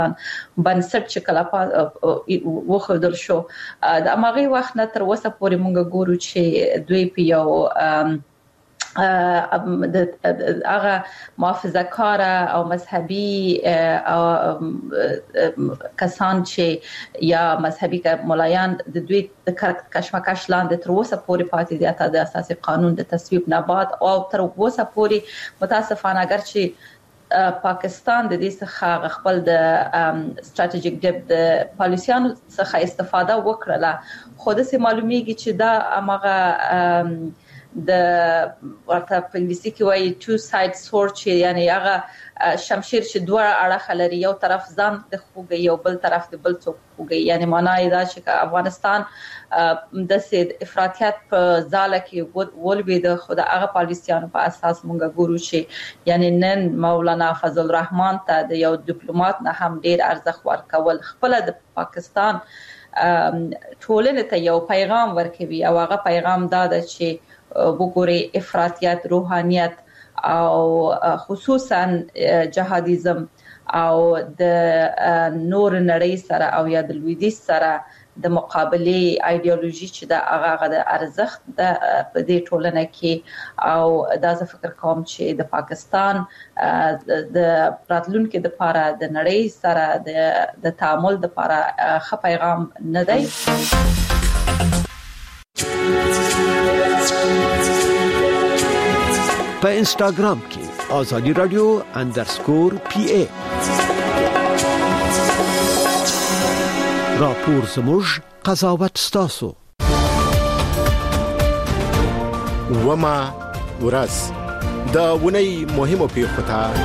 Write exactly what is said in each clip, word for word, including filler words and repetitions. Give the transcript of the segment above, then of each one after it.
بنسټ چې کله وخدل شو د امغه وخت نه تر اوسه پورې مونږ ګورو چې دوی په یو د هغه محافظه کار او مذهبي کسان چې یا مذهبي مولایان د دوی د کشمکش لاندې تر اوسه پورې پاتې دي ته د اساسي قانون د تصویب نه بعد او تر اوسه پورې متاسفانه اگر چې پاکستان د دې څخه خپل د استراتیژیک ډیپ د پالیسیانو څخه استفاده وکړه خو د سه معلومیږي چې دا امغه د ورته په انګلیسي کې وایي two side sword چې یعنی هغه شمشیر چې دوه اړخ لري یو طرف ځان د خوګي یو بل طرف د بل څوک خوګي یعنی معنی دا چې افغانستان د سید افراطیت په ځاله کې ولوي د خدای هغه پالیسیانو په اساس مونږ ګورو چې یعنی نن مولانا فضل الرحمن ته د یو ډیپلوماټ نه هم ډیر ارزښت ورکول خپل د پاکستان ټولنې ته یو پیغام ورکوي او هغه پیغام دا ده چې وګوري افراطیت روحانيت او خصوصا جهادیزم او د نور نړۍ سره او یا د لویدیځ سره د مقابله ایدئولوژي چې د هغه د ارزښت د په دې ټولنه کې او دا زه فکر کوم چې د پاکستان د راتلونکو د لپاره د نړۍ سره د د تعامل د لپاره ښه پیغام نه دی. په انستګرام کې آزادی رادیو اندرسکور پی ای راپور زموږ قضاوت ستاسو وما ورځ د ونی مهمو پیښو ته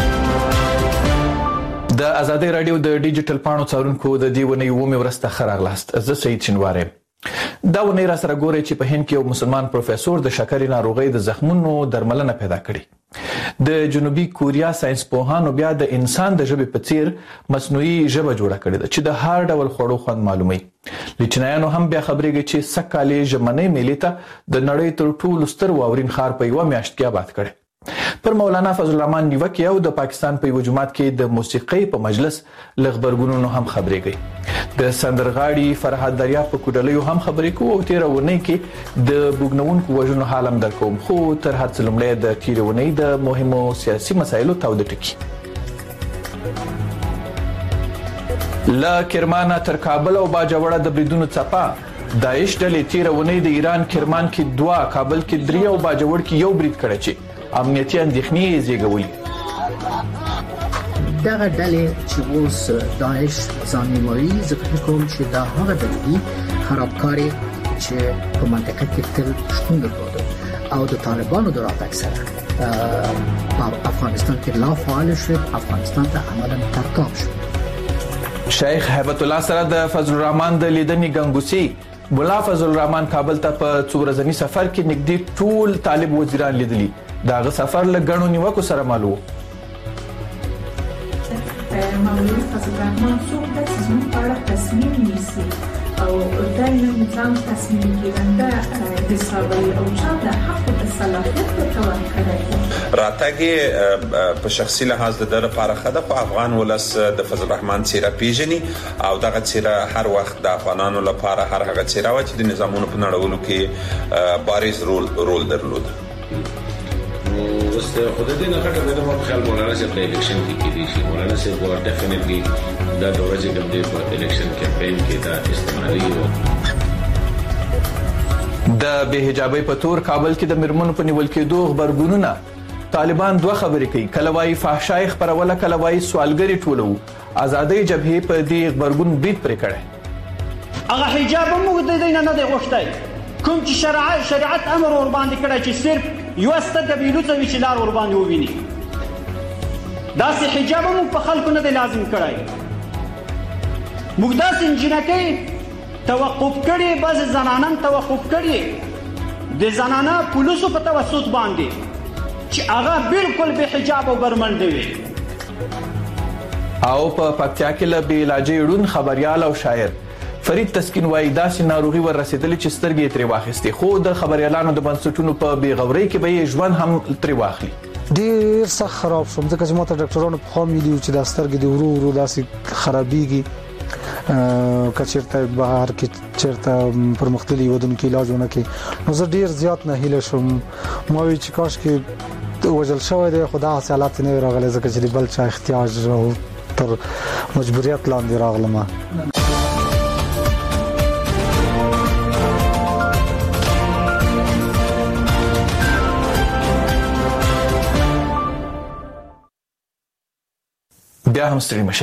کتل. د آزادی رادیو د ډیجیټل پاڼو څارونکو د دې ونی ومه ورسته خراغلاست. زه سید شنواره دا ونی را سره ګوري چې په هند کې یو مسلمان پروفیسور د شکرې ناروغۍ د زخمونو درملنه پیدا کړي. د جنوبي کوریا ساينس پوهانو بیا د انسان د ژبې په څیر مصنوعي ژبه جوړه کړې ده چې د هر ډول خوړو خوند معلومي. لچنایانو هم بیا خبرېږي چې سکهالي ژمنې ملي ته د نړۍ تر ټولو ستر واورین ښار په یو میاشت کې آباد کړي. پر مولانا فضل الرحمن نیوکه او د پاکستان په یو جماعت کې د موسیقۍ په مجلس لغبرګونونو هم خبرېږي. د سندرغاړي فرحات دریا په کوډلیو هم خبرې کوي او تیر ونی کې د بوګنونکو وژنو حالم درکوم خو تر هڅه لمړی د تیر ونی د مهمو سیاسي مسایلو تاو د ټکی. لا کرمان تر کابل او باجوړه د بریدونو چپا داعش ډلې تیر ونی د ایران کرمان کې دوا کابل کې درې او باجوړ کې یو برید کړی چې امنیتي اندېښنې زیږولې. دغه ډلې چې اوس داعش ځانموي ځکه کوم چې دا هغه ډلې خرابکاري چې په منطقه کې تل شتون درلود او د طالبانو د راتګ سره په افغانستان کې لا فعال شو افغانستان ته عملاً ترتاب شو. شیخ هیبت الله سره د فضل الرحمن د لیدنې ګنګوسي مولا فضل الرحمن کابل ته په څو ورځنی سفر کې نږدې ټول طالب وزیران لیدلي. داغه سفر له غنو نیوکو سره مالو. مولوی فضل الرحمن څوک د زموږ په اړه تصمیم نیسي او دا یو نظام تصمیم کېدنده حسابي او چې د حق د صلاحیت په توګه کړی راتګي په شخصي لحاظ د لپاره خده په افغان ولس د فضل الرحمن سیره پیژني او دغه سیره هر وخت د افغانانو لپاره هر هغه سیره و چې د نظامونو په نړولو کې بارز رول رول درلود. وسته خود دې نه کټه د مو خیال مولانا سے په الیکشن کې کې دي شي مولانا سے ګور ډیفینټلی دا د ورځې کوم دی په الیکشن کمپاین کې دا استعمالي وو. د به حجابي په تور کابل کې د مرمنو په نیول کېدو خبرګونونه طالبان دوه خبرې کوي کله وايي فحشای خبروله کله وايي سوالګری ټولو ازادي جبهه په دې خبرګون بیت پرې کړي. هغه حجاب موږ د دې نه نه غوښتای کوم چې شرع شریعت امر ور باندې کړی چې صرف یو است د بیلوڅ ویچلار ور باندې وویني دا سه حجاب مو په خلکو نه لازم کړای موږ داس انجینکې توقف کړي بعض زنانان توقف کړي د زنانه پولیسو په توسط باندې چې هغه بالکل به حجاب او برمنډ وي. او په پکتیا کې له بیلاجې ړون خبريال او شاعر فرید تسکین وای داسې ناروغي ور رسیدلې چې سترګې ترې واخستې خو د خبريالانو د بنسټونو په بیغوري کې به ژوند هم ترې واخلي. ډیر سخت خراب شوم ځکه چې ماته ډاکټرانو په خوا ملي چې د سترګې د ورو ورو داسې خرابېږي کچېرته بهر کې چېرته پرمختللي ودونو کې علاجونه کې نو زه ډیر زیات نه هیله شوم ما وی چې کاش کې وجل شوی دی خدا حالات نه راغلی ځکه چې بل چا احتیاج او تر مجبوریت لاندې راغلم. بیا هم ستړي مشي.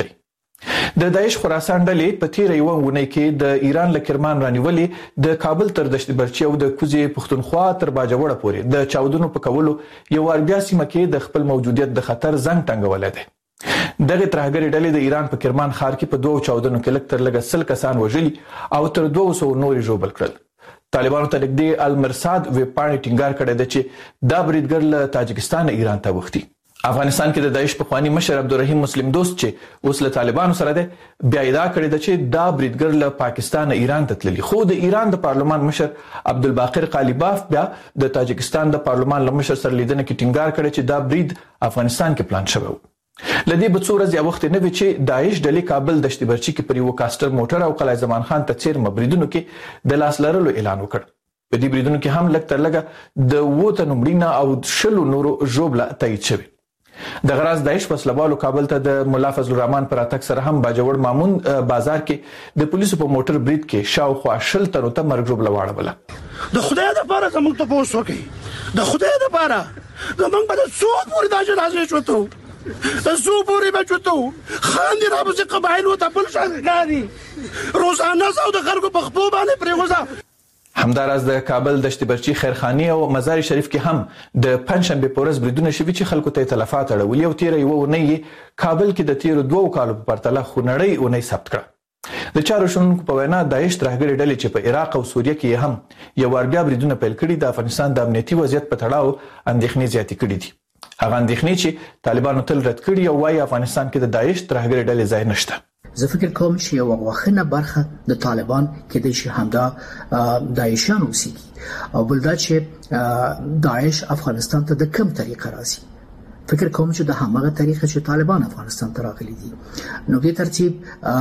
د داعش خراسان ډلې په تیر یو ونې کې د ایران له کرمان رانیولې د کابل تر دشت برچي او د کوزي پښتونخوا تر باجوړه پورې د چاودنو په کولو یو ور بیا سیمه کې د خپل موجودیت د خطر زنګ ټنګولې ده. دغه ترهګری ډلې د ایران په کرمان ښار کې په دوه چاودنو کې لږ تر لږه سل کسان وژلي او تر دوه سوه نور ژوبل کړل. طالبانو ته نږدې المرصاد ویب پاڼې ټینګار کړی دی چې دا بریدګر له تاجکستان ایران ته وختي. افغانستان کې د داعش پخوانی مشر عبدالرحیم مسلم دوست چې اوس له طالبانو سره ده بیا ادعا کړې ده چې دا بریدګر له پاکستان ایران ته تللی خو د ایران د پارلمان مشر عبدالباقر قالیباف بیا د تاجکستان د پارلمان له مشر سره لیدنه کې ټینګار کړی چې دا برید افغانستان کې پلان شوی و. لدې به څو ورځې وخت نه وي چې داعش ډلې کابل دشت برچي کې پر یو کاستر موټر او قلعه زمان خان ته چیر مبریدونو کې د لاس لرلو اعلان وکړ. په دې بریدونو کې هم لږ تر لږه د وو تنو مړینه او شلو نورو ژوبله تایید شوی. د غراز داعش وسلوالو کابل ته د مولا فضل الرحمن پر اتک سره هم باجوړ مامون بازار کې د پولیسو په موټر برید کې شاوخوا شل تنو ته مرګ ژوبله واړوله. د خدای لپاره زموږ ته پوښتنه وکړي د خدای لپاره زموږ په څو پورې دا جنازه شوته زو پورې بچو خاندي رابطه قبایل او تبل شاګانی روزانه زو د خلکو په خپل باندې پریغوزه. همداراز د کابل دشت برچي خیرخانی او مزار شریف کې هم د پنځشنبه پورز بریدونه شوي چې خلکو ته تلفات اړولي او تیر یو ونی کابل کې د تیر دوه کالو په پرتله خونړی ونی ثبت کړ. د چارو شونکو په وینا داعش ترهګری ډلې چې په عراق او سوریه کې هم یو ور بیا بریدونه پیل کړي د افغانستان د امنیتي وضعیت په تړاو اندېښنې زیاتې کړې دي. هغه اندېښنې چې طالبانو تل رد کړي او وايي افغانستان کې د داعش ترهګری ډلې ځای نشته. زه فکر کوم چې یو وخنه برخه د طالبان کې د شي همدا داعشان اوسېږي او بل دا چې داعش افغانستان ته د کوم طریقه راځي. فکر کوم چې د همغه طریقه چې طالبان افغانستان ته راغلي دي نو په ترتیب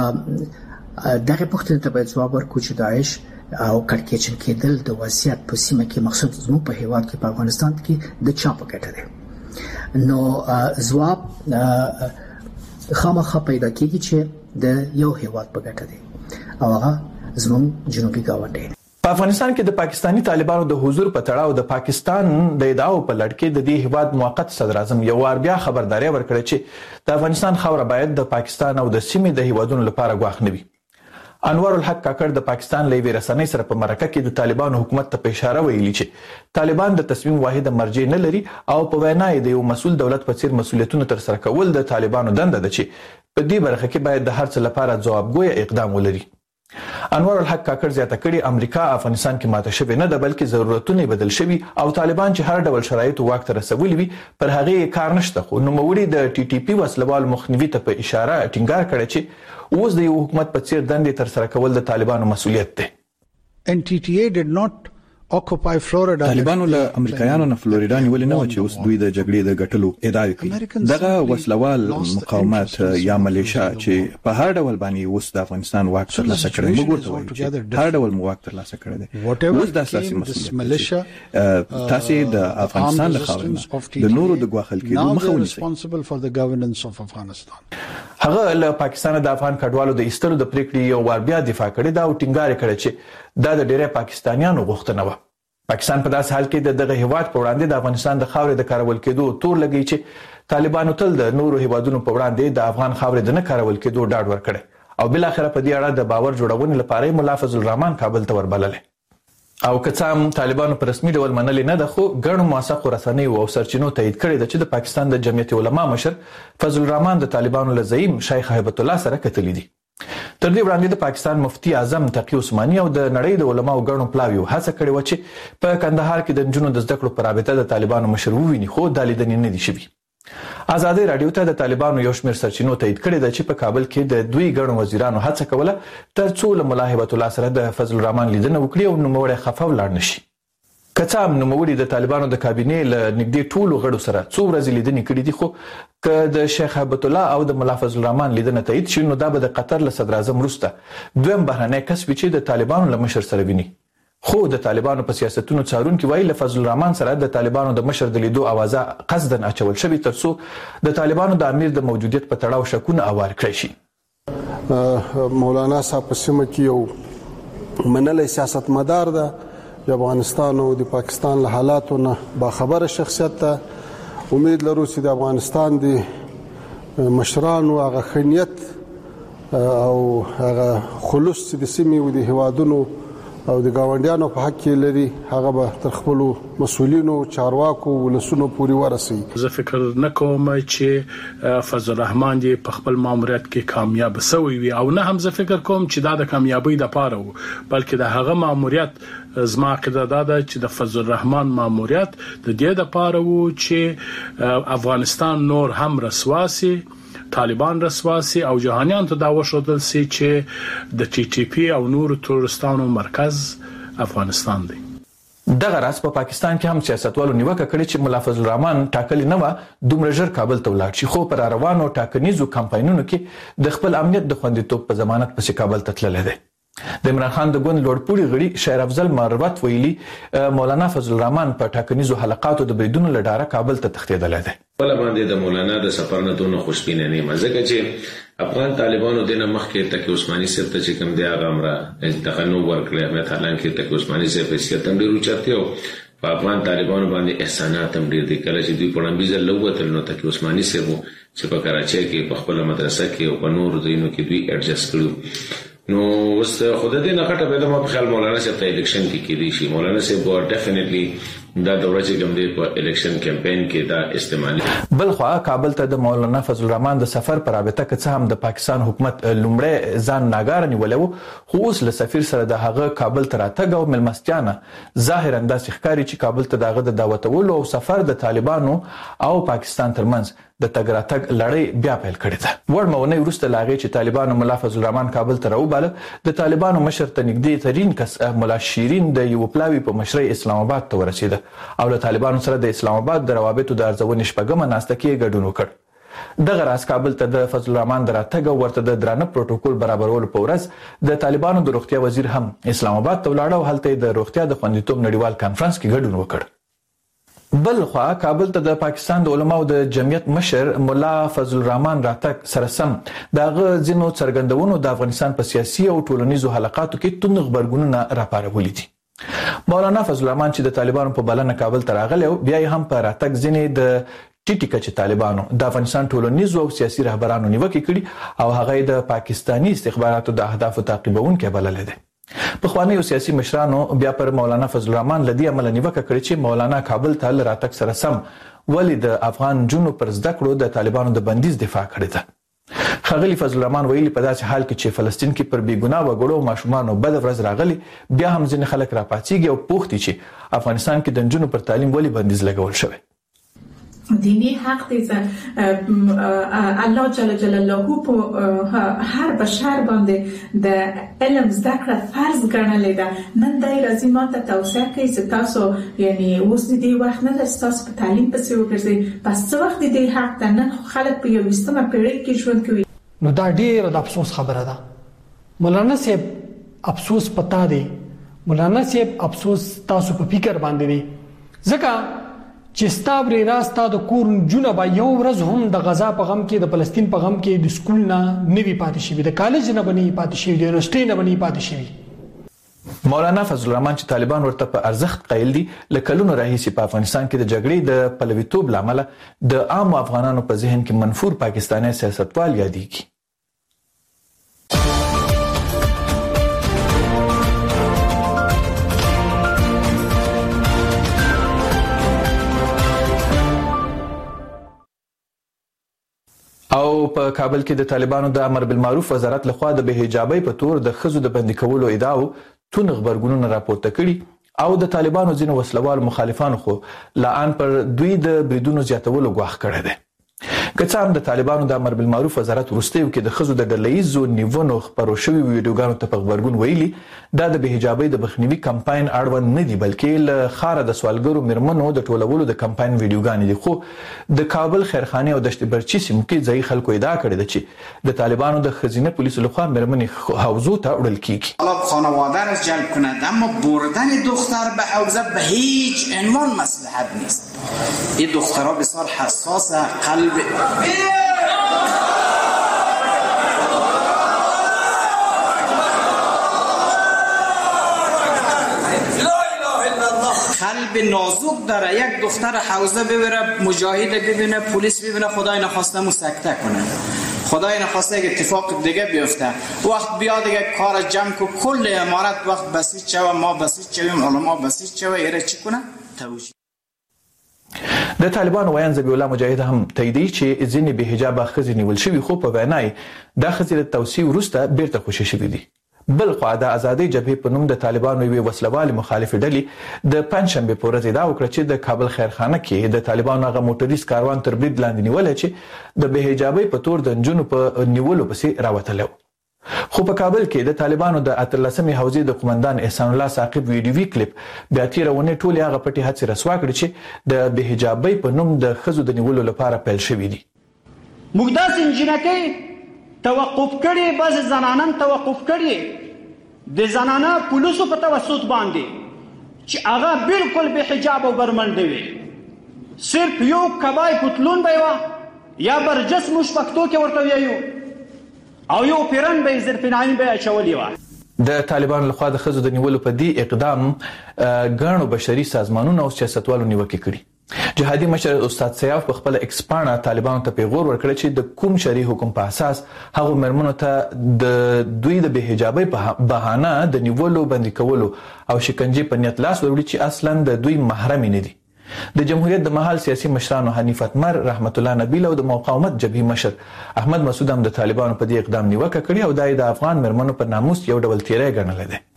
دغه پوښتنه ته باید ځواب ورکړو چې داعش او کړکېچن کېدل د وضعیت په سیمه کې مخصوص زموږ په هیواد کې په افغانستان کې د چا په ګټه ده. نو ځواب خامخا پیدا کیږي چې د یو هیواد په ګټه دی او هغه زموږ جنوبي ګاونډي. په افغانستان کې د پاکستانی طالبانو د حضور په تړاو د پاکستان د ادعاو په لړ کې د دې هیواد موقت صدر اعظم یو وار بیا خبرداري ورکړه چې د افغانستان خاوره باید د پاکستان او د سیمې د هیوادونو لپاره ګواښ نه وي. انوار الحق کاکړ د پاکستان لوی رسنۍ سره په مرکه کې د طالبانو حکومت ته په اشاره ویلي چې طالبان د تصمیم واحد مرجع نه لري او په وینا یې د یو مسول دولت په څیر مسولیتونه تر سره کول د طالبانو دنده ده چې په دې برخه کې باید د هر څه لپاره ځوابګوی اقدام ولري. انوار الحق کاکړ زیاته کړي امریکا افغانستان کې ماته شوی نه ده بلکې ضرورتونه بدل شوي او طالبان چې هر ډول شرایط واک ته رسولي وي پر هغه کار نشته. خو نوموړي د ټي ټي پی وسلوال مخنیوي ته په اشاره ټینګار کړی چې اوس د یو حکومت په څیر دندې تر سره کول د طالبانو مسولیت دی. ان ټي ټي اي did not occupy Florida. طالبانو له امریکایانو نه فلوریدا نیولې نه و چې اوس دوی د جګړې د ګټلو ادعا کوي. دغه وسلوال مقاومت یا ملیشیا چې په هر ډول باندې اوس د افغانستان واک ترلاسه کړی موږ ورته وایو چې هر ډول مو واک ترلاسه کړی دی. اوس د اساسي مسؤلیت تاسو د افغانستان د خاورې د نورو د ګواښل کېدو مخه ونیسئ. هغه له پاکستان د افغان کډوالو د ایستلو د پریکړې یو وار بیا دفاع کړې دا او ټینګار کړی چې دا د ډېری پاکستانیانو غوښتنه و. پاکستان په داسې حال کې د دغه هیواد په وړاندې د افغانستان د خاورې د کارول کېدو تور لګی چې طالبانو تل د نورو هیوادونو په وړاندې د افغان خاورې د نه کارول کېدو ډاډ ورکړي او بل اخر په دې اړه د باور جوړونې لپاره مولا فضل الرحمن کابل ته وربلل. او کڅام طالبانو په رسمي ډول منلې نه ده خو ګڼو موثقو رسنیو او سرچینو تایید کړي ده چې د پاکستان د جمعیت علما مشر فضل الرحمن د طالبانو له زعیم شیخ هیبت الله سره کتلې دي. تر دې وړاندې د پاکستان مفتی اعظم تقی عثماني او د نړۍ د علماو ګڼو پلاویو هڅه کړې و چې په کندهار کې د نجونو د زده کړو پر رابطه د طالبانو مشر وویني خو د لیدنې نه دي شوي. آزادۍ رادیو ته د طالبانو یو شمېر سرچینو تایید کړي ده چې په کابل کې د دوی ګڼو وزیرانو هڅه کوله تر څو له ملا هیبت الله سره د فضل الرحمن لیدنه وکړي او نوموړی خفه ولاړ نشي. کڅا نوموړي د طالبانو د کابینې له نږدې ټولو غړو سره څو ورځې لیدنې کړې دي، خو که د شیخ هیبت الله او د ملا فضل الرحمن لیدنه تایید شي نو دا به د قطر له صدر اعظم وروسته دویم بهرنی کس وي چې د طالبانو له مشر سره ویني. خو د طالبانو په سیاستونو څارونکي وایي له فضل الرحمن سره د طالبانو د مشر د لیدو اوازه قصدن اچول شوې ترڅو د طالبانو د امیر د موجودیت په تړاو شکونه اوار کړی شي. مولانا صاحب په سیمه کې یو منلی سیاستمدار ده، د افغانستان او د پاکستان له حالاتو نه باخبره شخصیت ده. امید لرو چې د افغانستان د مشرانو هغه خنیت او هغه خلوص چې د سیمې او د هیوادونو او د گاونډیانو په حق کې لري هغه به تر خپل مسؤلینو چارواکو ولسونو پورې ورسي. زه فکر نه کوم چې فضل الرحمن دی په خپل ماموریت کې کامیاب شوی وي، او نه هم زه فکر کوم چې دا د کامیابی د پاره وو، بلکې د هغه ماموریت زما عقیده دا ده چې د فضل الرحمن ماموریت د دې د پاره وو چې افغانستان نور هم رسواسي، طالبان رسواسي او جهانیان ته دا وشودل سي چې د ټي ټي پی او نور تورستانو مرکز افغانستان دی. دغه راز په پاکستان کې هم سیاستوالو نیوکه کړې چې ملا فضل الرحمن ټاکلې نه و دومره ژر کابل ته ولاړ شي، خو پر روانو ټاکنیزو کمپاینونو کې د خپل امنیت د خوندیتوب په ضمانت پسې کابل ته تللی دی. د عمران خان د ګوند لوړپوړي غړي شیر افضل مروت ویلي مولانا فضل الرحمن په ټاکنیزو حلقاتو د بریدونو له ډاره کابل ته تښتېدلی دی. بل باندې د مولانا د سفر نه دونه خوشبینه نه مزه چې افغان طالبانو د نه مخکې تک عثماني صاحب ته چې کوم دی هغه امره انتخاب ورکړي، مې حالان کې تک عثماني صاحب په سیاست هم ډیر اوچته او په افغان طالبانو باندې احسانات هم ډیر دي. کله چې دوی په لمبیزه لوتل نو تک عثماني صاحب چې په کراچۍ کې په خپل مدرسه کې او په نور دینو کې دوی اډجست کړو. نو وس خود دې نه کټه به د ما په خیال مولانا صاحب ته الیکشن کې کېدی شي. مولانا صاحب ور ډیفینټلی دا دوره چې کوم دی په الیکشن کمپاین کې دا استعمالي. بل خو کابل ته د مولانا فضل الرحمن د سفر پر رابطه کې څه هم د پاکستان حکومت لومړی ځان ناګار نیولو، خو اوس له سفیر سره د هغه کابل ته راتګ او ملمستیانه ظاهرا داسې ښکاري چې کابل ته دغه د دعوتولو او سفر د طالبانو او پاکستان ترمنځ د تګ راتګ لړۍ بیا پیل کړې ده. وړ مونې وروسته لاغې چې طالبانو ملا فضل الرحمن کابل ته راوباله، د طالبانو مشر ته نږدې ترين کس ملا شیرین د یو پلاوی په مشرۍ اسلام آباد ته ورسېده او له طالبانو سره د اسلام آباد د روابطو د ارزونې شپږمه ناسته کې ګډون وکړ. دغه راز کابل ته د فضل الرحمن د راتګ او ورته د درانه پروتوکول برابرولو په ورځ د طالبانو د روغتیا وزیر هم اسلام آباد ته ولاړ او هلته د روغتیا د خوندیتوب نړیوال کانفرنس کې ګډون وکړ. بل خو کابل ته د پاکستان د علماو د جمعیت مشر مولا فضل الرحمن راتګ سره سم دغه ځینو څرګندونو د افغانستان په سیاسي او ټولنیزو حلقاتو کې توند خبرګونونه راپارولي دي. مولانا فضل الرحمن چې د طالبانو په بلنه کابل ته راغلی او بیا هم په راتګ ځینې د ټیټی کچې طالبانو د افغانستان ټولنیزو او سیاسي رهبرانو نیوکه کړي او هغه د پاکستانی استخباراتو د اهدافو تعقیبونکي بللی دی. په خوانیو سیاسي مشرانو بیا پر مولانا فضل الرحمن لدی عمل نیوکه کړی چې مولانا کابل ته راتګ سره سم ولې د افغان جنو پر زده کړو د طالبانو د بندیز دفاع کړې ده. ښاغلي فضل الرحمن ویلي په داسې حال کې چې فلسطین کې پر بیګناه وګړو او ماشومانو بد ورځ راغلي، بیا هم ځینې خلک راپاڅیږي او پوښتي چې افغانستان کې د نجونو پر تعلیم ولې بندیز لګول شوی. دینی حق دی الله جل جلاله په هر بشر باندې د علم زده کړه فرض ګڼلې ده. نن دای راځي ماته توصیه کوي چې تاسو یعنی اوس دې وخت نه تاسو په تعلیم پسې وګرځئ، پس څه وخت دې حق ته نن خلک په یوستمه پیړۍ کې ژوند کوي. نو دا ډېر د افسوس خبره ده. مولانا صاحب افسوس پتا دی، مولانا صاحب افسوس تاسو په فکر باندې دی، ځکه چې ستابري راستا د کور جونه با یو ورځ هم د غزا په غم کې د فلسطین په غم کې د سکول نه نوي پاتې شي، د کالج نه بني پاتې شي، د یونیورسيټي نه بني پاتې شي. مولانا فضل الرحمن چې طالبان ورته په ارزښت قایل دي، لکلونو راهیسي په افغانستان کې د جګړې د پلویتوب لامل د عام افغانانو په ذهن کې منفور پاکستاني سیاستوال یادېږي. او په کابل کې د طالبانو د امر بالمعروف وزارت لخوا د بهجابۍ په تور د خزو د بندي کولو ادعاو تون خبرګونونه راپورته کړي او د طالبانو ځینو وسلوال مخالفانو خو لا ان پر دوی د بریدونو زیاتولو غواخ کړی دی. که څه هم د طالبانو د امر بالمعروف وزارت وروستیو کې د ښځو د ډلهییزو نیونو خپرو شوي ویډیوګانو ته په غبرګون ویلي دا د بېحجابۍ د مخنیوي کمپاین اړوند نه دي بلکې له ښاره د سوالګرو میرمنو د ټولولو د کمپاین ویډیوګانې دي. خو د کابل خیرخانې او دشت برچي سیمو کې ځایي خلکو ادعا کړې ده چې د طالبانو د ښځینه پولیسو لخوا میرمنې حوزو ته وړل کیږي. حالا خانواده را جلب کنند اما بردن دختر به حوزه به هیچ عنوان مصلحت نیست. این دخترها بسیار حساسه، قلب قلب نازک داره. یک دختر حوزه ببره مجاهد ببینه، پلیس ببینه، خدای نخواسته مو سکته کنه، خدای نخواسته یک اتفاق دیگه بیفته، وقت بیاد دیگه کار جمع کو کل امارت وقت بسیج شوه، ما بسیج شویم، علما بسیج شوه، ایره چی کنه؟ توجیه. د طالبانو ویان ذبیح الله مجاهد هم تاییدوي چې ځینې بې حجابه ښځې نیول شوي خو په وینا یې دا ښځې له توصیې وروسته بیرته خوشي شوي دي. بل خوا د ازادۍ جبهې په نوم د طالبانو یوې وسلوالې مخالفې ډلې د پنجشنبې په ورځ ادعا وکړه چې د کابل خیرخانه کې د طالبانو هغه موټریز کاروان تر برید لاندې نیولی چې د بې حجابۍ په تور د نجونو په نیولو پسې راوتلی و. خو په کابل کې د طالبانو د اتلسمې حوزې د قومندان احسان الله ثاقب ویډیوي کلیپ بیا تېره اونۍ ټولې هغه پټې هڅې رسوا کړې چې د بې حجابۍ په نوم د ښځو د نیولو لپاره پیل شوي دي. موږ داسې نجونکۍ توقف کړې، بعضې زنانان توقف کړې د زنانه پولیسو په توسط باندې چې هغه بالکل بې حجاب او برمنډې وي، صرف یو کبای پتلون به یې وه یا برجس موږ پښتو کې ورته وایو او یو پیرن به یې زرپناهي به یې اچولې وه. د طالبانو لخوا د ښځو د نیولو په دې اقدام ګڼو بشري سازمانونو او سیاستوالو نیوکې کړي. جهادي مشر استاد سیاف په خپله ایکس پاڼه طالبانو ته پیغور ورکړی چې د کوم شرعي حکم په اساس هغو مېرمنو ته د دوی د بې حجابۍ په بهانه د نیولو، بندي کولو او شکنجې په نیت لاس وروړي چې اصلا د دوی محرمې نه دي. د جمهوریت د مهال سیاسي مشرانو حنیف اتمر، رحمت الله نبیل او د مقاومت جبهې مشر احمد مسعود هم د طالبانو په دې اقدام نیوکه کړې او دا یې د افغان مېرمنو په ناموس یو ډول تیری ګڼلی دی.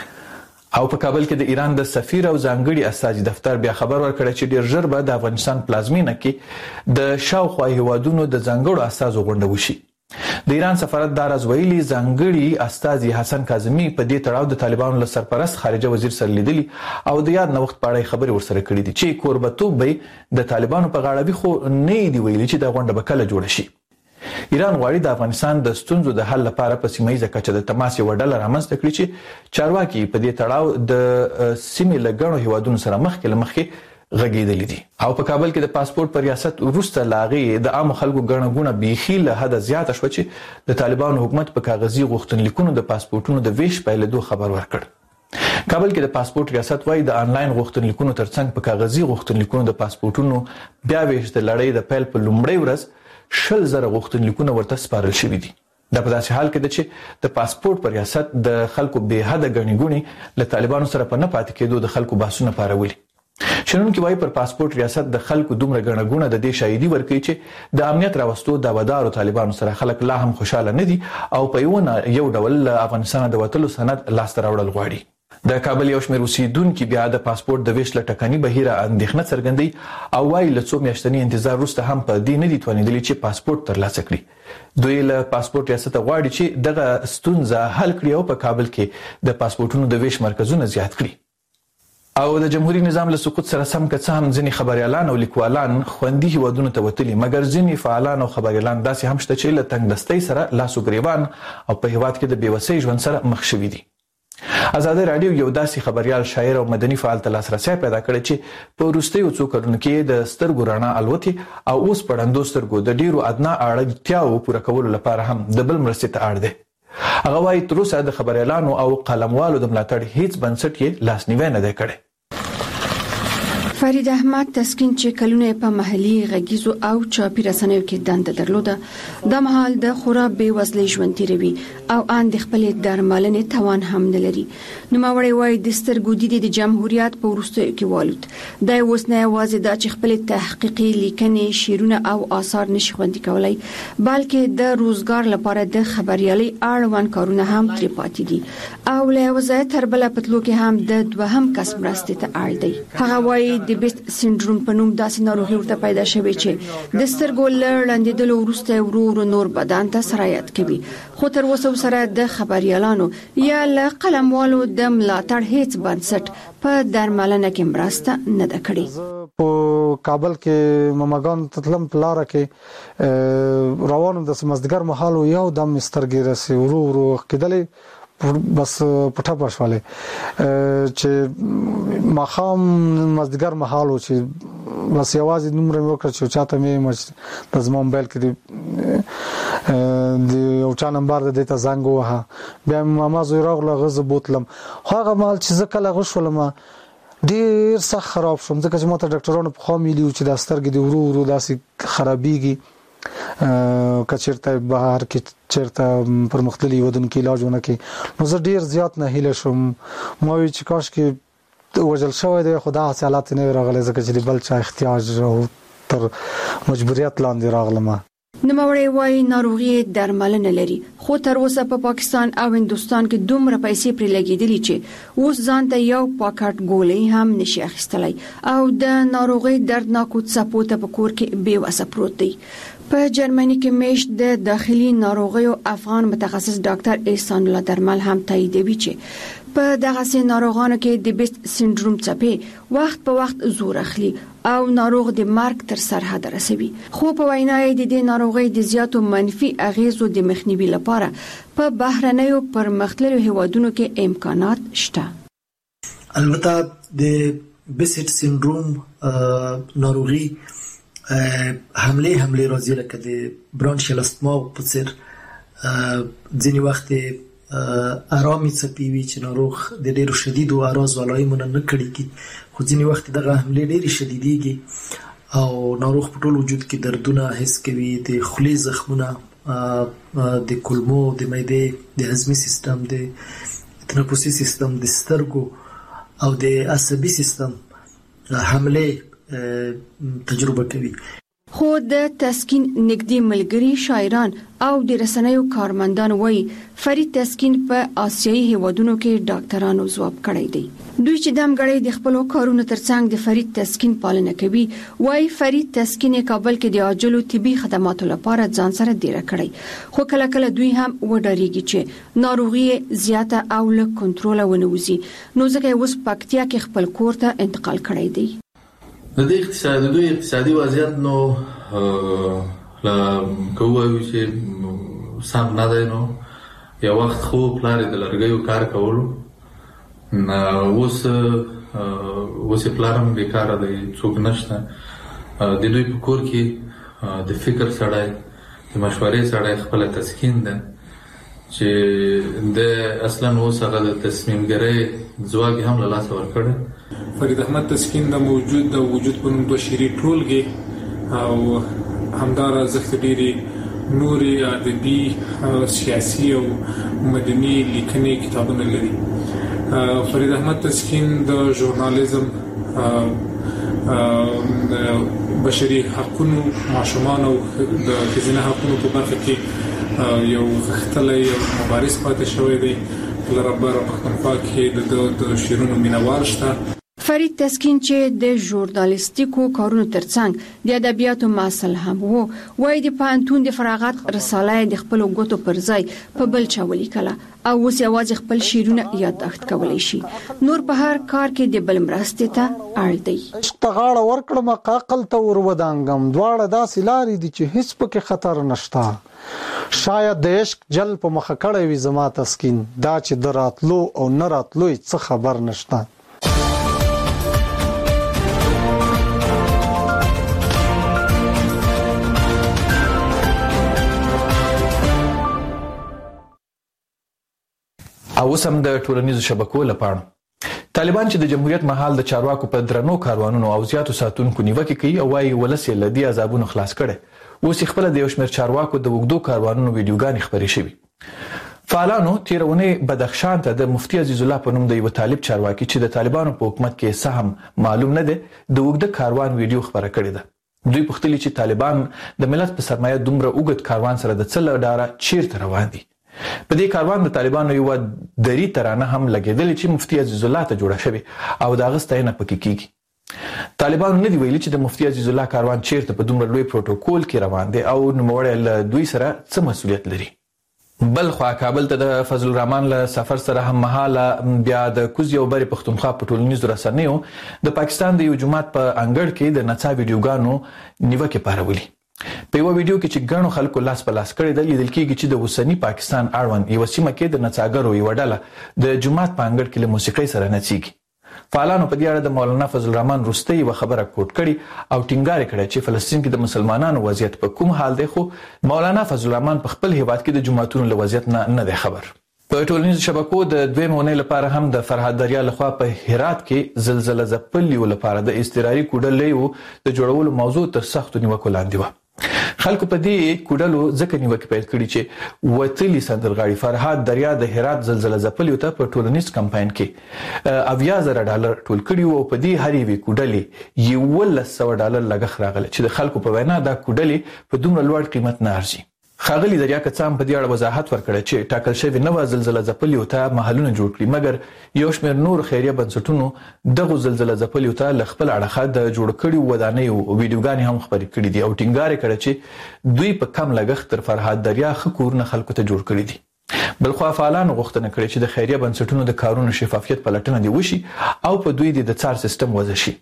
او په کابل کې د ایران د سفیر او ځانګړي استازي دفتر بیا خبر ورکړی چې ډیر ژر به د افغانستان پلازمینه کې د شاوخوا هیوادونو د ځانګړو استازو غونډه وشي. د ایران سفارت دا راز ویلي ځانګړي استازي حسن کاظمي په دې تړاو د طالبانو له سرپرست خارجه وزیر سره لیدلي او د یاد نوښت په اړه خبرې ورسره کړې دي چې کوربتوب به د طالبانو په غاړه وي، خو نه دی ویلي چې دا غونډه به کله جوړه شي. ایران غواړي د افغانستان د ستونزو د حل لپاره په سیمه کچه د تماس یوه ډله رامنځته کړي چې چارواکي په دې تړاو د سیمې له ګڼو هیوادونو سره مخکې له مخکې غږېدلي دي. او په کابل کې د پاسپورت په ریاست وروسته له هغې د عامو خلکو ګڼه ګوڼه بیخي له حده زیاته شوه چې د طالبانو حکومت په کاغذي غوښتنلیکونو د پاسپورټونو د ویش پیلېدو خبر ورکړ. کابل کې د پاسپورت ریاست وايي د آنلاین غوښتنلیکونو ترڅنګ په کاغذي غوښتنلیکونو د پاسپورټونو بیا ویش د لړۍ د پیل په لومړۍ ورځ شل زره غوښتنلیکونه ورته سپارل شوي دي. دا په داسې حال کې ده چې د پاسپورت په ریاست د خلکو بې حده ګڼې ګوڼې له طالبانو سره په نه پاتې کېدو د خلکو بحثونه پارولي. شنونکي وایي پر پاسپورت ریاست د خلکو دومره ګڼه ګوڼه د دې شاهدي ورکوي چې د امنیت راوستو دعوادارو طالبانو سره خلک لا هم خوشحاله نه دي او په یو ډول له افغانستانه د وتلو سند لاسته راوړل غواړي. د کابل یو شمېر اوسېدونکي بیا د پاسپورت د ویش له ټکني بهیره اندېښنه څرګندوي او وایي له څو میاشتني انتظار وروسته هم په دې نه دي توانېدلي چې پاسپورت ترلاسه کړي. دوی له پاسپورت ریاسته غواړي چې دغه ستونزه حل کړي او په کابل کې د پاسپورټونو د ویش مرکزونه زیات کړي. او د جمهوریت نظام له سقوط سره سم که څه هم ځینې خبریالان او لیکوالان خوندي هیوادونو ته وتلي، مګر ځینې فعالان او خبریالان داسې هم شته چې له تنګدستۍ سره لاس و ګریوان او په هیواد کې د بېوسۍ ژوند سره مخ شوي دي. ازادي راډیو یو داسې خبریال، شاعر او مدني فعال ته لاسرسی پیدا کړی چې په وروستیو څو کلونو کې د سترګو رڼا الوتې او اوس په ړندو سترګو د ډیرو ادنا اړتیاو پوره کولو لپاره هم د بل مرستې ته اړ دی. هغه وایي تر اوسه د خبریالانو او قلموالو د ملاتړ هیڅ بنسټ یې لاسنیوی نه دی کړی. فرید احمد تسکین چې کلونه په محلي غږیزو او چاپی رسنیو کې دنده درلوده، د مهال د خورا بې وزلۍ ژوند تیروي او ان د خپل درملنې توان هم نه لري. نوموړی وایي د سترګو دید د جمهوریت په وروستیو کې والوت. دا اوس نه یوازې دا چې خپل تحقیقي لیکنې، شعرونه او آثار نشي خوندي کولای، بلکې د روزګار لپاره د خبريالۍ اړوند کارونه هم ترې پاتې دي او له وضعیت تر بل په تلو کې هم د دوهم کس مرستې ته اړ دی. هغه وایي د بیست سینډروم په نوم داسې ناروغي ورته پیدا شوې چې د سترګو لړندېدلو وروسته ورو ورو نور بدن ته سرایت کوي. خو تر اوسه سره د خبريالانو یا له قلموالو د ملاتړ هیڅ بنسټ په درملنه کې مرسته نه ده کړې. په کابل کې مماګان تطلم پلاره کې روانو د سمزدګر محل یو د مسترګې رسي ورو ورو کېدلې بس پټه پښواله چې مخام مزدګر محل چې بس یوازې نمبر مې وکړ چې چاته مې د زما موبایل کې د یو چا نمبر د ته زنګ وها بیا ما زوی راغله غزه بوتلم هغه مال چې زکه لغښولم ډیر سخت خراب شوم ځکه چې ماته ډاکټرانو په خوا ملي چې د سترګې د ورو ورو داسې خرابېږي کچرته بهر کې چیرته پر مختلفي ودونو کې علاجونه کې نو زه ډیر زیات نه هیله شوم ما وی چې کاش کې وجل شوی دی خدا حالات نه راغله ځکه چې بل چا احتیاج تر مجبوریت لاندې راغلم. نوموړی وايي ناروغي درملنه لري خو تر اوسه په پاکستان او هندستان کې دومره پیسې پرې لګېدلې چې اوس ځان ته یو پاکټ ګولۍ هم نشي اخیستلای او د ناروغي دردناکو څپو ته په کور کې بې وسه پروت دی. په جرمني کې مېشت د داخلي ناروغیو افغان متخصص ډاکټر احسان الله درمل هم تاییدوي چې په دغه سي ناروغانو کې د بیست سینډروم څپې وخت په وخت زور اخلي او ناروغ د مرګ تر سرحد رسوي. خو په وینا یې د دې ناروغي د زیاتو منفي اغیزو د مخنیوي لپاره په بهرنیو پرمختللو هیوادونو کې امکانات شته. البته د بیست سینډروم ناروغي حمله حمله راځي لکه د برانشیل استما په څیر ځینې وخت آرامي څپې وي چې ناروغ د ډېرو شدیدو اعراض علایمو نه کړي کی خو ځینې وخت دغه حمله ډېرې شدیدېږي او ناروغ په ټول وجود کې دردونه حس کوي د خولې زخمونه د کولمو د معدې د هضمي سیستم د تنفسي سیستم د سترګو او د عصبي سیستم حمله تجربه کوي. خو د تسکین نږدې ملګری شاعران او د رسنیو کارمندان وایي فرید تسکین په آسیایي هیوادونو کې ډاکټرانو ځواب کړی دی. دوی چې دمګړی د خپل کارونو ترڅنګ د فرید تسکین پالنه کوي وایي فرید تسکین کابل کې د عاجلو طبي خدماتو لپاره ځان سره ډیره کړی خو کله کله دوی هم وډاریږي چې ناروغي زیاته او له کنټرول ونوځي نو ځکه اوس پکتیا کې خپل کور ته انتقال کړی دی. د دې اقتصادي دوی اقتصادي وضعیت نو لا کوو چې سم نه دی نو یو وخت خو پلار د لرګیو کار کولو اوس اوس پلارم بیکاره دی څوک نشته د دوی په کور کې د فکر سړی د مشورې سړی خپل تسکین ده چې د اصلا اوس هغه د تصمیم ګرۍ ځواک هم له لاسه ورکړی. فرید احمد تسکین د موجود د وجود په نوم دوه شعري ټولګې او همدارا زخت ډېرې نورې ادبي سیاسي او مدني لیکنې کتابونه لري. فرید احمد تسکین د ژورنالیزم بشري حقوقو ماشومان او د ښځینه حقوقو په برخه کې یو غښتلی مبارز پاتې شوی دی. لربره پښتونخوا کې د شعرونو مینوال شته. فرید تسکین چې د ژورنالیستیکو کارونو ترڅنګ د ادبیاتو مسل هم وو وای د پانتون د فراغت رساله د خپل غوتو پر ځای په بل چا ولیکله او اوس یوازې خپل شعرونه یادداشت کولای شي. نور په هر کار کې د بل مرستې ته اړ دی. اشتغاړه ورکړم عقل ته ور ودانګم دواړه داسې لارې دي چې هیڅ پکې خطر نشته. شاید د عشق جل په مخ کړی وي زما تسکین دا چې دراتلو او نه راتلو څه خبر نشته. او سم د ټولنیزو شبکو لپاره طالبان چې د جمهوریت مهال د چارواکو په درنو کاروانونو او زیاتو ساتونکو نیوکه کوي او وايي ولسی لدی عذابونو خلاص کړي اوس خپل د یو شمېر چارواکو د وګړو کاروانونو ویډیوګانې خبرې شوي. فعالانو تیرونه بدخشان ته د مفتي عزیز الله په نوم د یو طالب چارواکي چې د طالبانو په حکومت کې سهم معلوم نه ده د وګړو کاروان ویډیو خبره کړې ده. دوی پوښتنه چې طالبان د ملت په سرمایه دومره وګړو کاروان سره د څل ډاره چیرته روان دي. په دې کاروان د طالبانو یو دری ترانه هم لګیدل چې مفتي عزیز الله ته جوړه شوی او دا غستاینه پکې کیږي. طالبانو نه دی ویلي چې د مفتي عزیز الله کاروان چیرته په دومره لوی پروتوکول کې روان دی او نوموړی له دوی سره څه مسؤلیت لري. بل خوا کابل ته د فضل الرحمن له سفر سره هم مهاله بیا د کوزي او بري پښتونخوا په ټولنیزو رسنیو د پاکستان د یو جماعت په انګړ کې د نڅا ویډیوګانو نیوکې پارولي. په یو ویډیو کې چې ګڼو خلکو لاس په لاس کړی د لیدل کېږي چې د اوسنی پاکستان اړوند یو سیمه کې د نڅاګرو یو ډله د جماعت په انګړ کې له موسیقۍ سره نڅیږي. فعالانو په دې اړه د مولانا فضل الرحمن وروستۍ یوه خبره کوټ کړې او ټینګار کړی چې فلسطین کې د مسلمانانو وضعیت په کوم حال دی، خو مولانا فضل الرحمن په خپل هیواد کې د جماعتونو له وضعیت نه نه دی خبر. په ټولنیزو شبکو د دویمې اونۍ لپاره هم د فرهاد دریا لخوا په هرات کې زلزله ځپلیو لپاره د اضطراري کوډلیو د جوړولو موضوع تر سختو نیوکو لاندې وه. خلکو په دې کوډلو ځکه نیوکې پیل کړي چې وتلي سندرغاړي فرهاد دریا د هرات زلزله ځپلیو ته په ټولنیز کمپاین کې اویا زره ډالر ټول کړي وو او په دې هرې یوې کوډلې یولس سوه ډالر لګښت راغلی چې د خلکو په وینا دا کوډلې په دومره لوړ قیمت نه ارزي. ښاغلي دریا کڅام په دې اړه وضاحت ورکړی چې ټاکل شوې نوه زلزله ځپلیو ته محلونه جوړ کړي، مګر یو شمېر نور خیریه بنسټونو دغو زلزله ځپلیو ته له خپل اړخه د جوړ کړیو ودانیو ویډیوګانې هم خپرې کړي دي او ټینګار یې کړی چې دوی په کم لګښت تر فرهاد دریا ښه کورونه خلکو ته جوړ کړي دي. بلخوا فعالانو غوښتنه کړې چې د خیریه بنسټونو د کارونو شفافیت پلټنه دې وشي او په دوی د څار سیستم وضع شي.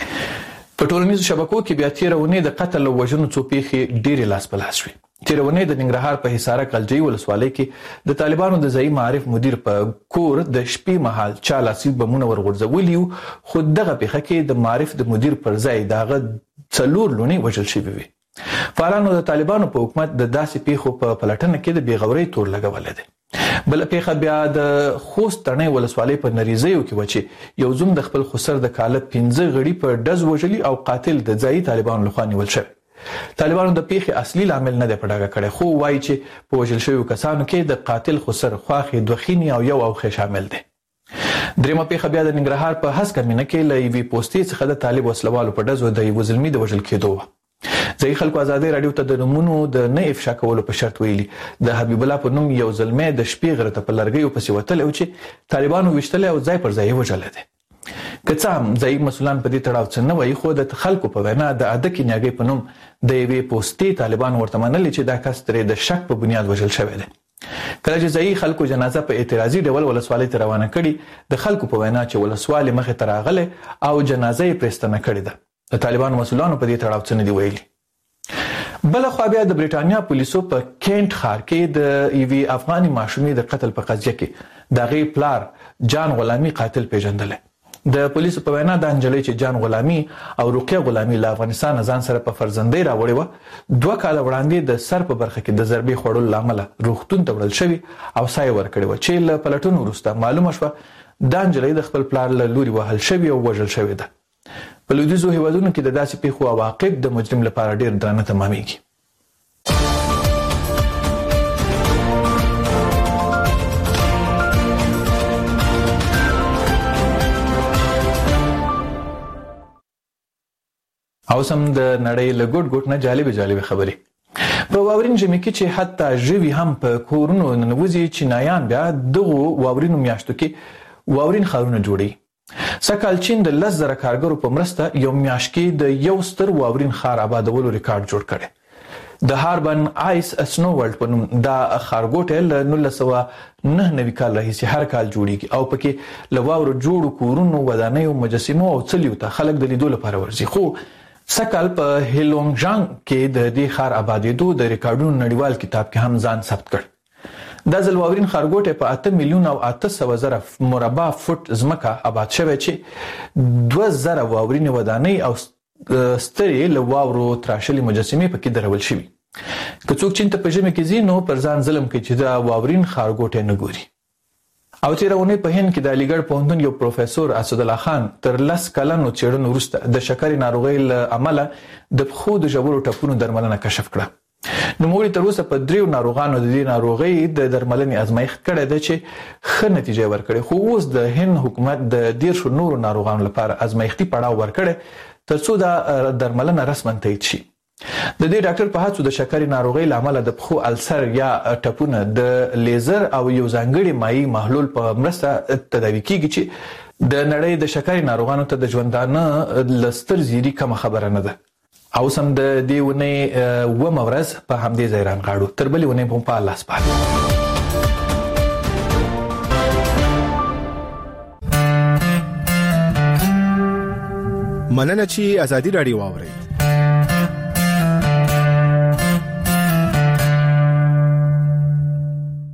په ټولنیزو شبکو کې بیا تېره اونۍ د قتل او وژنو څو پیښې ډېرې لاس په لاس شوې. تېره اونۍ د ننګرهار په حصاره کلجۍ ولسوالۍ کې د طالبانو د ځایي معارف مدیر په کور د شپې مهال چا لاسي بمونه ورغورځولي وو، خو دغه پیښه کې د معارف د مدیر پر ځای د هغه څلور لوڼې وژل شوې وې. فعالانو د طالبانو په حکومت د داسې پیښو په پلټنه کې د بېغورۍ تور لګولی دی. بله پیښه بیا د خوست تڼۍ ولسوالۍ په نریزیو کې وه چې یو زوم د خپل خسر د کاله پنځه غړي په ډز وژلي او قاتل د ځایي طالبانو لخوا نیول شوی. طالبانو د پیښې اصلي لامل نه دی په ډاګه کړی، خو وایي چې په وژل شویو کسانو کې د قاتل خسر خواښې دوه خینې او یو اوښې شامل دی. درېیمه پیښه بیا د ننګرهار په هسکه مینه کې له یوې پوستې څخه د طالب وسلوالو په ډزو د یوه زلمي د وژل کېدو وه. ځایي خلکو ازادۍ راډیو ته د نومونو د نه افشا کولو په شرط ویلي د حبیب الله په نوم یو زلمی د شپې غره ته په لرګیو پسې وتلی و چې طالبانو ویشتلی او ځای پر ځای یې وژلی دی. که څه هم ځایي مسؤلان په دې تړاو څه نه وایي، خو د خلکو په وینا د اده کینیاګۍ په نوم د یوې پوستې طالبانو ورته منلي چې دا کس ترې د شک په بنیاد وژل شوی دی. کله چې ځایي خلکو جنازه په اعتراضي ډول ولسوالۍ ته روانه کړي، د خلکو په وینا چې ولسوالۍ مخې ته راغلی او جنازه یې پرېستنه کړې ده. د طالبانو مسؤلانو په دې تړاو څه نه دي ویلي. بله خوا بیا د بریټانیا پولیسو په کینټ ښار کې د یوې افغاني ماشومې د قتل په قضیه کې د هغې پلار جان غلامي قاتل پیژندلی. د پولیسو په وینا د نجلۍ چې جان غلامي او رقیه غلامي له افغانستان ځان سره په فرزندۍ راوړې وه، دوه کاله وړاندې د سر په برخه کې د ضربې خوړلو له امله روغتون ته وړل شوي او ساه یې ورکړې وه چې له پلټنو وروسته معلومه شوه دا نجلۍ د خپل پلار له لوري وهل شوې او وژل شوې ده. په لویدیځو هیوادونو کې د داسې پیښو عواقب د مجرم لپاره ډېر درانه تمامېږي. او سم د نړۍ له ګوټ ګوټ نه جالبې جالبې خبرې. په واورین ژمي کې چې حتی ژوي هم په کورونو ننوځي، چینایان بیا دغو واورینو میاشتو کې واورین ښارونه جوړوي. سږکال چین د لس زره کارګرو په مرسته یو میاشت کې د یو ستر واورین ښار آبادولو ریکارډ جوړ کړی. د هاربن آیس سنو ورلد په نوم دا ښارګوټی له نولس سوه نهه نوي کال راهیسې هر کال جوړیږي او پکې له واورو جوړو کورونو، ودانیو، مجسمو او څلیو ته خلک د لیدو لپاره ورځي. خو سږکال په هیلونګژانګ کې د دې ښار آبادېدو د ریکارډونو نړیوال کتاب کې هم ځان ثبت کړ. دا ځل واورین ښارګوټی په اته میلیون او اته سوه زره مربع فوټ ځمکه آباد شوی چې دوه زره واورینې ودانۍ او سترې له واورو تراشلې مجسمې پکې درول شوي. که څوک چین ته په ژمي کې ځي نو پر ځان ظلم کوي چې دا واورین ښارګوټی نه ګوري. او تېره اونۍ په هند کې د علیګړ پوهنتون یو پروفیسور اسدالله خان تر لس کلنو څېړنو وروسته د شکرې ناروغۍ له امله د پښو د ژورو ټپونو درملنه کشف کړه. نوموړي تر اوسه په دریو ناروغانو د دې ناروغۍ د درملنې ازمایښت کړی دی چې ښه نتیجه یې ورکړې، خو اوس د هند حکومت د دېرشو نورو ناروغانو لپاره ازمایښتي پړاو ورکړی تر څو دا درملنه رسما تایید شي. د دې ډاکټر په هڅو د شکرې ناروغۍ له امله د پښو السر یا ټپونه د لیزر او یو ځانګړي مایع محلول په مرسته تداوي کیږي چې د نړۍ د شکرې ناروغانو ته د ژوندانه لستر زیری کوم خبره نه ده. او سم د دې ونې و مورز په همدې ځای رانغاړو. تر بلې ونې په الله سپارو. مننه چې ازادي رادیو واورئ.